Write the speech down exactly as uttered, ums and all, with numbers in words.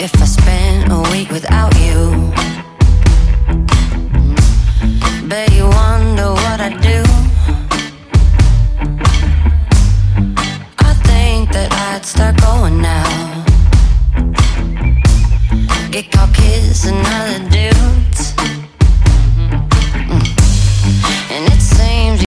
if I spent a week without you. Bet you wonder what I do. I think that I'd start going now. Get caught kissing another